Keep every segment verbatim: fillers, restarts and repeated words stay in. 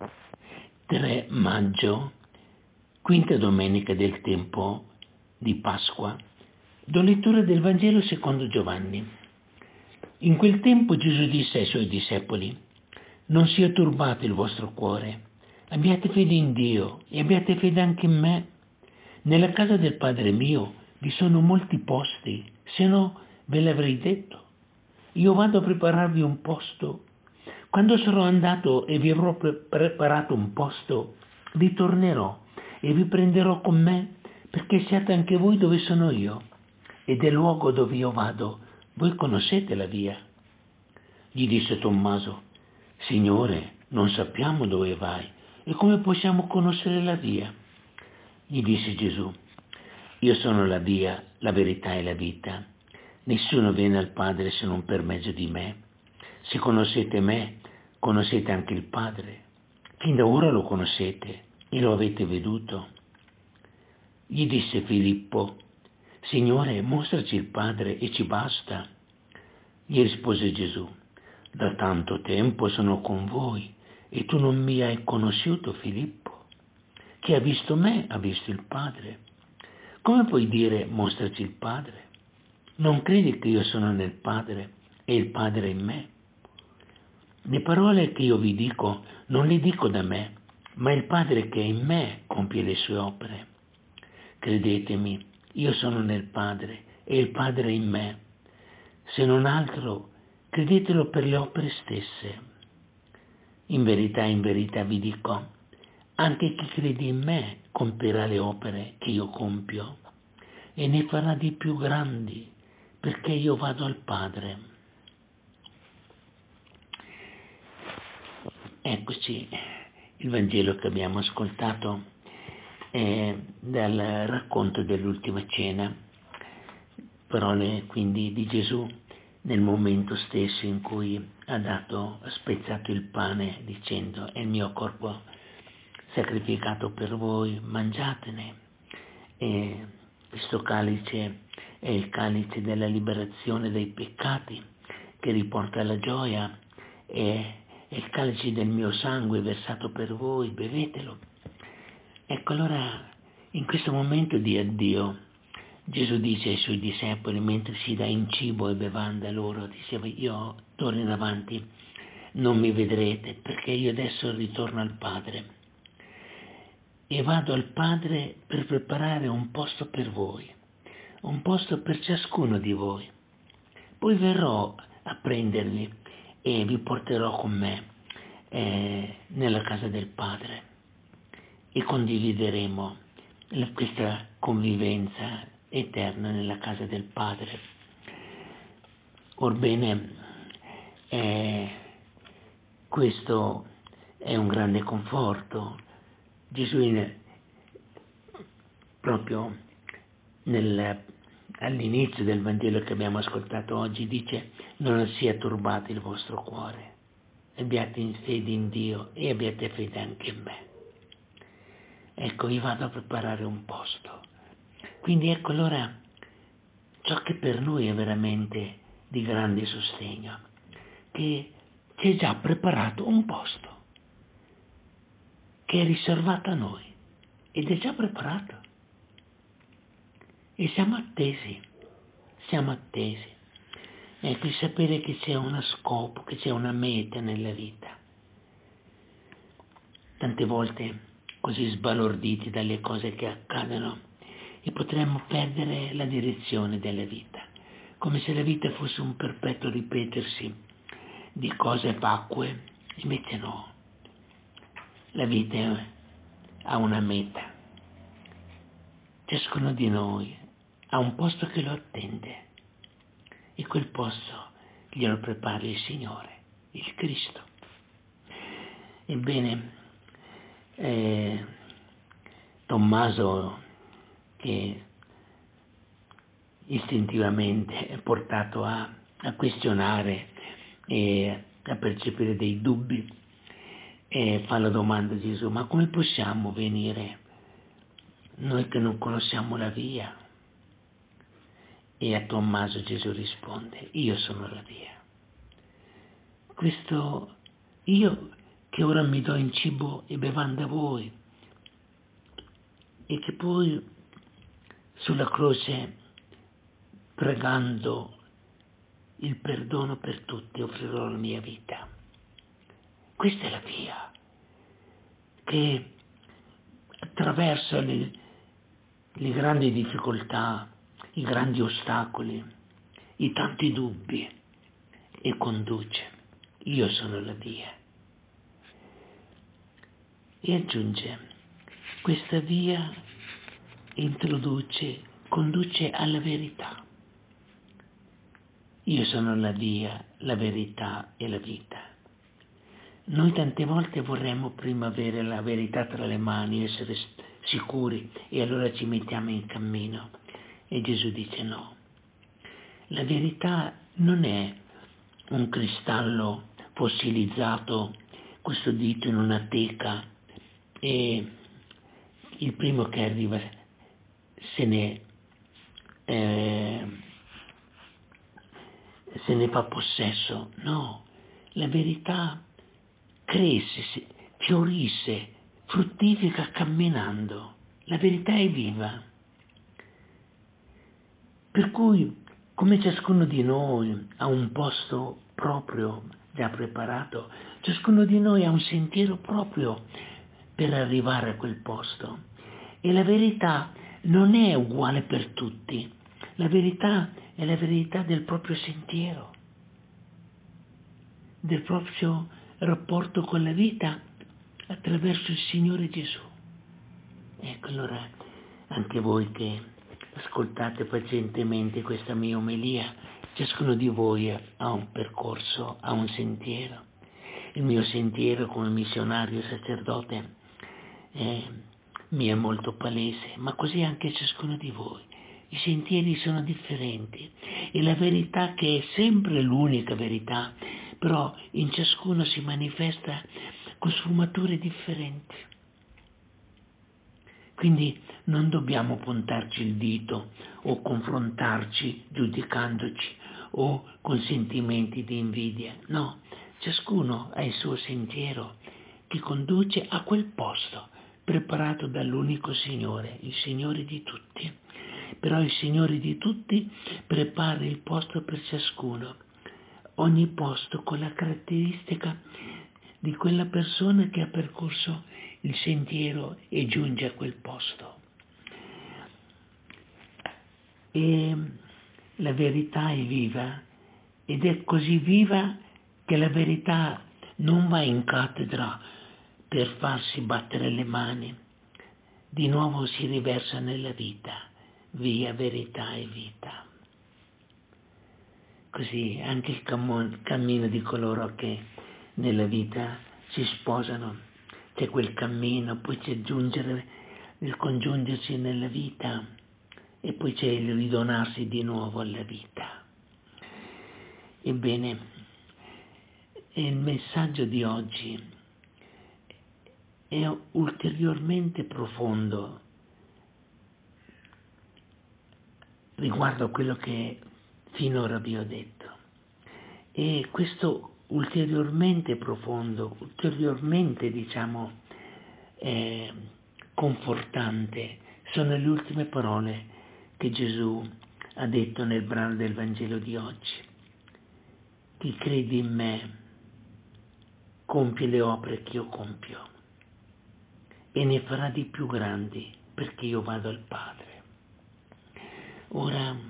tre maggio, quinta domenica del tempo di Pasqua. Do lettura del Vangelo secondo Giovanni. In quel tempo Gesù disse ai suoi discepoli: non sia turbato il vostro cuore, abbiate fede in Dio e abbiate fede anche in me. Nella casa del Padre mio vi sono molti posti, se no ve l'avrei detto. Io vado a prepararvi un posto. Quando sarò andato e vi avrò pre- preparato un posto, ritornerò e vi prenderò con me, perché siate anche voi dove sono io. E del luogo dove io vado, voi conoscete la via. Gli disse Tommaso: Signore, non sappiamo dove vai, e come possiamo conoscere la via? Gli disse Gesù: io sono la via, la verità e la vita. Nessuno viene al Padre se non per mezzo di me. Se conoscete me, conoscete anche il Padre. Fin da ora lo conoscete e lo avete veduto. Gli disse Filippo: Signore, mostraci il Padre e ci basta. Gli rispose Gesù: da tanto tempo sono con voi e tu non mi hai conosciuto, Filippo. Chi ha visto me ha visto il Padre. Come puoi dire mostraci il Padre? Non credi che io sono nel Padre e il Padre in me? Le parole che io vi dico non le dico da me, ma il Padre che è in me compie le sue opere. Credetemi, io sono nel Padre e il Padre è in me. Se non altro, credetelo per le opere stesse. In verità, in verità vi dico, anche chi crede in me compierà le opere che io compio e ne farà di più grandi, perché io vado al Padre. Eccoci, il Vangelo che abbiamo ascoltato è dal racconto dell'ultima cena, parole quindi di Gesù nel momento stesso in cui ha dato, ha spezzato il pane dicendo: è il mio corpo sacrificato per voi, mangiatene. E questo calice è il calice della liberazione dai peccati che riporta alla gioia, e è il calice del mio sangue versato per voi, bevetelo. Ecco, allora in questo momento di addio Gesù dice ai suoi discepoli, mentre si dà in cibo e bevanda loro, diceva: io d'ora in avanti non mi vedrete, perché io adesso ritorno al Padre e vado al Padre per preparare un posto per voi, un posto per ciascuno di voi. Poi verrò a prendervi e vi porterò con me eh, nella casa del Padre e condivideremo questa convivenza eterna nella casa del Padre. Orbene, eh, questo è un grande conforto. Gesù in, proprio nel, all'inizio del Vangelo che abbiamo ascoltato oggi dice: non sia turbato il vostro cuore, abbiate fede in Dio e abbiate fede anche in me. Ecco, io vado a preparare un posto. Quindi ecco allora ciò che per noi è veramente di grande sostegno, che ci è già preparato un posto che è riservato a noi ed è già preparato e siamo attesi, siamo attesi. Ecco, di sapere che c'è uno scopo, che c'è una meta nella vita. Tante volte così sbalorditi dalle cose che accadono e potremmo perdere la direzione della vita, come se la vita fosse un perpetuo ripetersi di cose vacue. Invece no, la vita ha una meta, ciascuno di noi ha un posto che lo attende e quel posto glielo prepara il Signore, il Cristo. Ebbene, eh, Tommaso, che istintivamente è portato a, a questionare e a percepire dei dubbi, e fa la domanda a Gesù: ma come possiamo venire noi che non conosciamo la via? E a Tommaso Gesù risponde: io sono la via. Questo io che ora mi do in cibo e bevanda a voi, e che poi sulla croce, pregando il perdono per tutti, offrirò la mia vita. Questa è la via che attraversa le, le grandi difficoltà, i grandi ostacoli, i tanti dubbi e conduce. Io sono la via. E aggiunge, questa via introduce, conduce alla verità. Io sono la via, la verità e la vita. Noi tante volte vorremmo prima avere la verità tra le mani, essere sicuri, e allora ci mettiamo in cammino. E Gesù dice no. La verità non è un cristallo fossilizzato, custodito in una teca, e il primo che arriva se ne, eh, se ne fa possesso. No, la verità cresce, fiorisce, fruttifica camminando. La verità è viva. Per cui, come ciascuno di noi ha un posto proprio già preparato, ciascuno di noi ha un sentiero proprio per arrivare a quel posto. E la verità non è uguale per tutti. La verità è la verità del proprio sentiero, del proprio rapporto con la vita attraverso il Signore Gesù. Ecco, allora anche voi che ascoltate pazientemente questa mia omelia, ciascuno di voi ha un percorso, ha un sentiero. Il mio sentiero come missionario sacerdote eh, mi è molto palese, ma così anche ciascuno di voi. I sentieri sono differenti e la verità, che è sempre l'unica verità, però in ciascuno si manifesta con sfumature differenti. Quindi non dobbiamo puntarci il dito o confrontarci giudicandoci o con sentimenti di invidia. No, ciascuno ha il suo sentiero che conduce a quel posto preparato dall'unico Signore, il Signore di tutti. Però il Signore di tutti prepara il posto per ciascuno, ogni posto con la caratteristica di quella persona che ha percorso il sentiero e giunge a quel posto. E la verità è viva, ed è così viva che la verità non va in cattedra per farsi battere le mani, di nuovo si riversa nella vita, via verità e vita. Così anche il cammino di coloro che nella vita si sposano, c'è quel cammino, poi c'è giungere, il congiungersi nella vita e poi c'è il ridonarsi di nuovo alla vita. Ebbene, il messaggio di oggi è ulteriormente profondo riguardo a quello che finora vi ho detto. E questo ulteriormente profondo, ulteriormente diciamo eh, confortante, sono le ultime parole che Gesù ha detto nel brano del Vangelo di oggi. Chi crede in me compie le opere che io compio e ne farà di più grandi, perché io vado al Padre. Ora,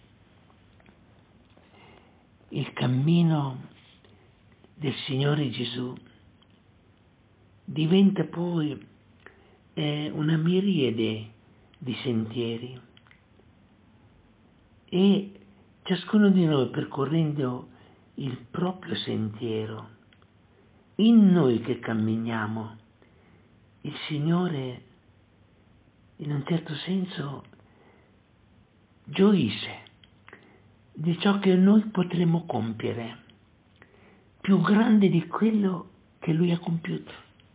il cammino del Signore Gesù diventa poi eh, una miriade di sentieri, e ciascuno di noi, percorrendo il proprio sentiero, in noi che camminiamo, il Signore in un certo senso gioisce di ciò che noi potremo compiere, più grande di quello che Lui ha compiuto.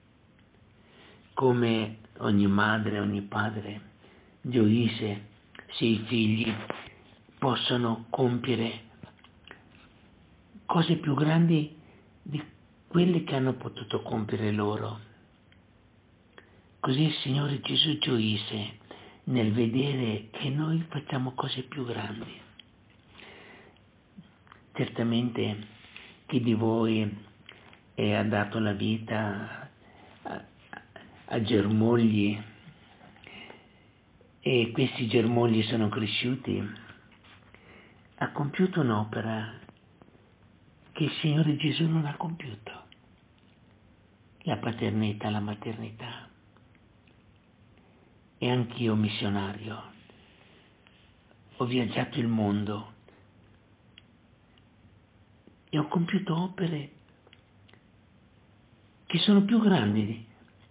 Come ogni madre, ogni padre gioisce se i figli possono compiere cose più grandi di quelle che hanno potuto compiere loro. Così il Signore Gesù gioisce nel vedere che noi facciamo cose più grandi. Certamente chi di voi e ha dato la vita a, a germogli e questi germogli sono cresciuti, ha compiuto un'opera che il Signore Gesù non ha compiuto, la paternità, la maternità. E anch'io missionario, ho viaggiato il mondo e ho compiuto opere che sono più grandi di,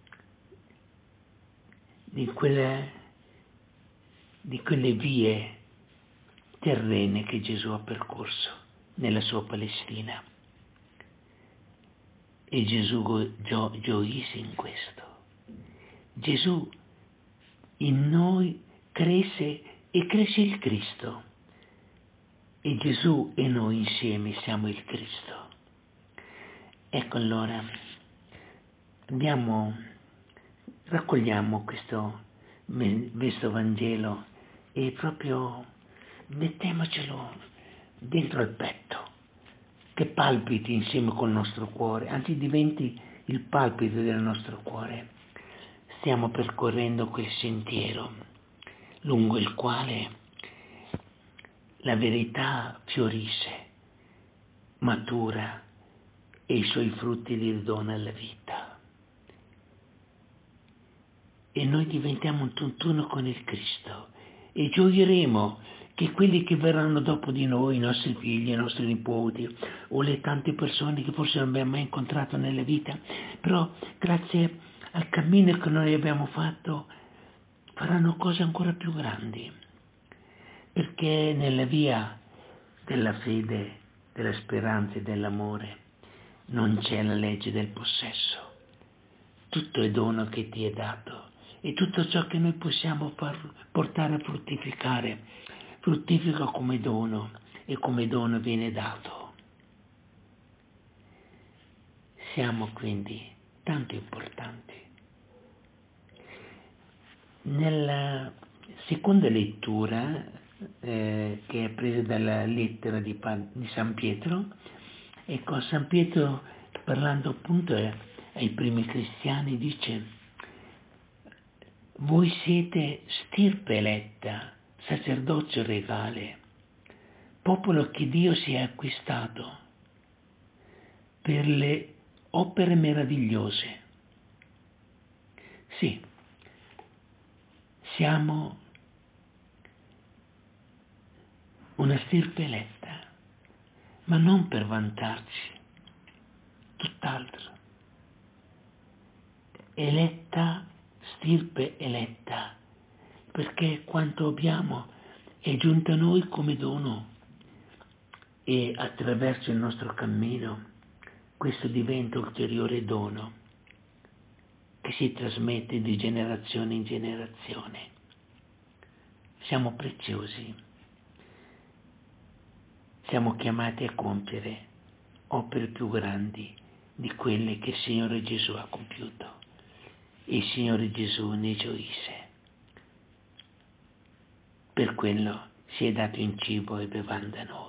di, quelle, di quelle vie terrene che Gesù ha percorso nella sua Palestina. E Gesù gio, gioisce in questo. Gesù in noi cresce e cresce il Cristo. E Gesù e noi insieme siamo il Cristo. Ecco allora, andiamo, raccogliamo questo, questo Vangelo e proprio mettiamocelo dentro il petto, che palpiti insieme col nostro cuore, anzi diventi il palpito del nostro cuore. Stiamo percorrendo quel sentiero lungo il quale la verità fiorisce, matura e i suoi frutti li dona alla vita. E noi diventiamo un tutt'uno con il Cristo e gioiremo che quelli che verranno dopo di noi, i nostri figli, i nostri nipoti o le tante persone che forse non abbiamo mai incontrato nella vita, però grazie al cammino che noi abbiamo fatto faranno cose ancora più grandi, perché nella via della fede, della speranza e dell'amore non c'è la legge del possesso. Tutto è dono che ti è dato e tutto ciò che noi possiamo far, portare a fruttificare, fruttifica come dono e come dono viene dato. Siamo quindi tanto importanti. Nella seconda lettura, eh, che è presa dalla lettera di, di San Pietro, ecco, San Pietro, parlando appunto ai primi cristiani, dice: voi siete stirpe eletta, sacerdozio regale, popolo che Dio si è acquistato per le opere meravigliose. Sì, siamo una stirpe eletta, ma non per vantarci, tutt'altro. Eletta, stirpe eletta, perché quanto abbiamo è giunto a noi come dono e attraverso il nostro cammino questo diventa ulteriore dono che si trasmette di generazione in generazione. Siamo preziosi, siamo chiamati a compiere opere più grandi di quelle che il Signore Gesù ha compiuto e il Signore Gesù ne gioisce. Per quello si è dato in cibo e bevanda a noi.